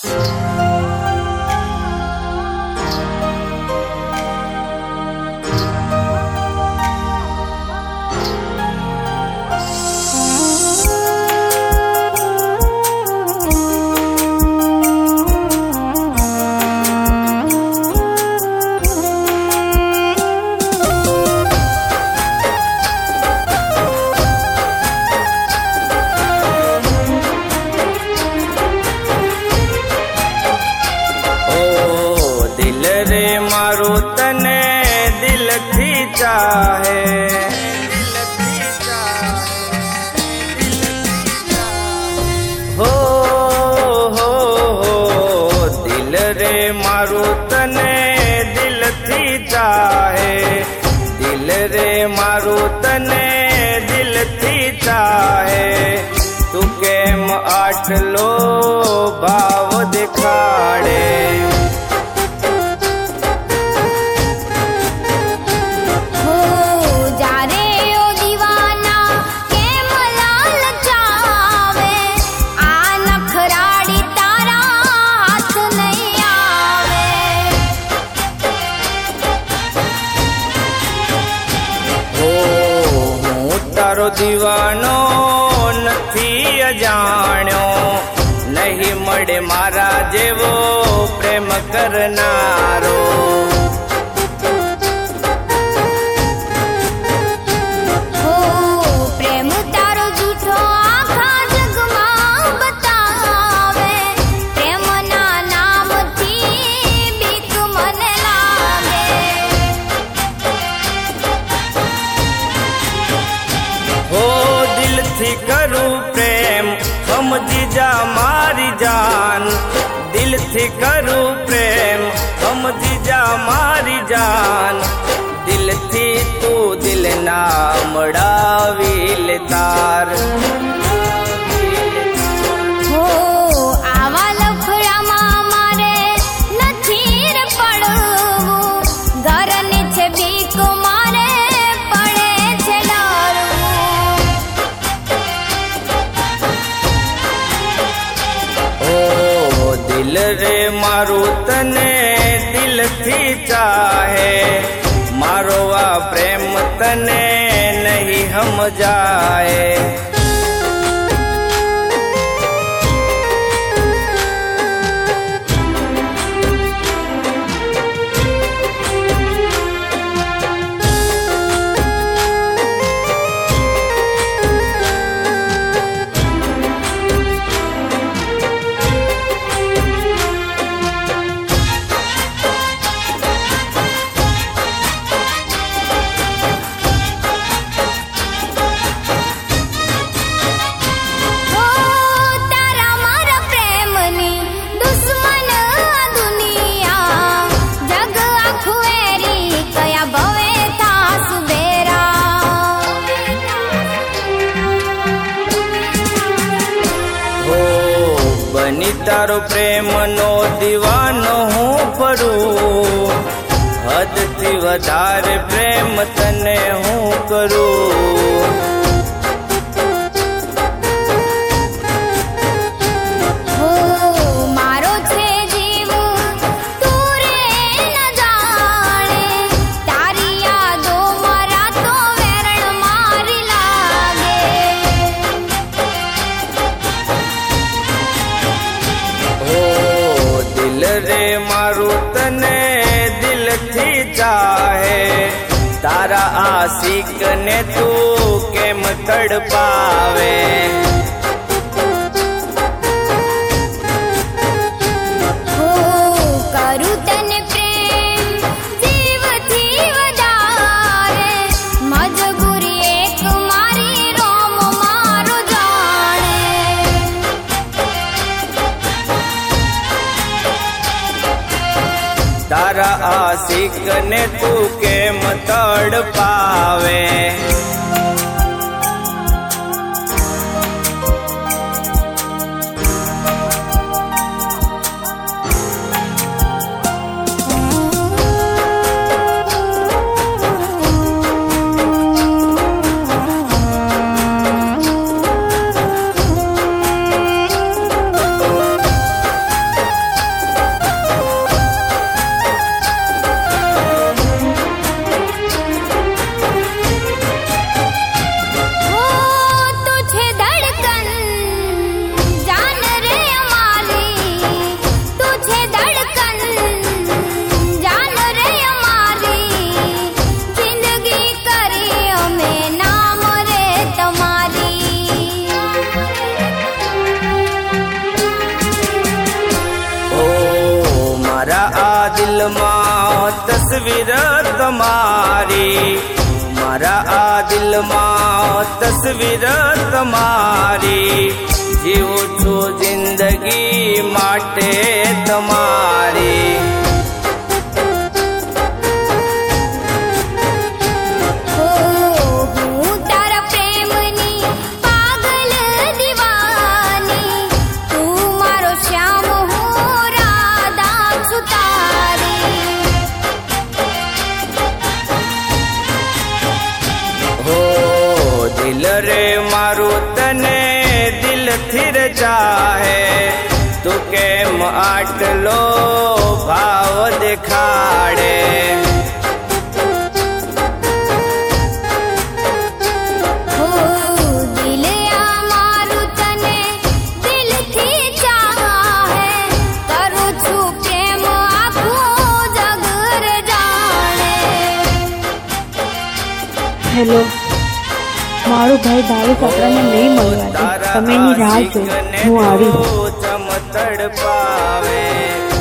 मारू तने दिल थी चाहे, दिल रे मारू तने दिल थी चाहे। तू केम आटलो भाव दिखाड़े, तारो दीवानो नथी अजाण्यो, नहीं मळे मारा जेवो प्रेम करनारो। प्रेम तारो झूठो आखा जगमा बतावे, प्रेम ना नाम थी बीक मने लागे। हो दिल थी करूं प्रेम समझी जा मारी जान, दिल थी करूं प्रेम समझी जा मारी जान। दिल थी तू दिल ना मड़ावील तार। हो आवा लफड़ा मारे नथी रे पड़वू, घर नीचे बीक मारे पड़े छे डरवू। दिल रे मारू तने दिल थी चाहे, मारो आ प्रेम तने नहीं हम जाए। तारो प्रेम नो दीवानो हूँ परू, हद थी वधारे प्रेम तने हूँ करूँ। रे मारू तने दिल थी चाहे, तारा आशिक ने तू केम तड़पावे। करू तने प्रेम जीव थी वधारे, मजबूरी एक मारी रोम मारो जाने। तारा आशिक ने तू केम तड़पावे। દિલમાં તસવીર તમારી, મારા આ દિલમાં તસવીર તમારી, જીવું છું જિંદગી માટે તમારી. દિલ રે મારું તને દિલથી રચાહે, તું કેમ આટલો ભાવ દેખાડે. દિલ આ મારું તને દિલથી ચાહે, કરું છું પ્રેમ આખું જગ જાણે. હેલો, મારો ભાઈ ભાવેશ આપણને નહીં મળવા દે. તમે એની રાહ જો, હું આવી. ચમતડ પાવે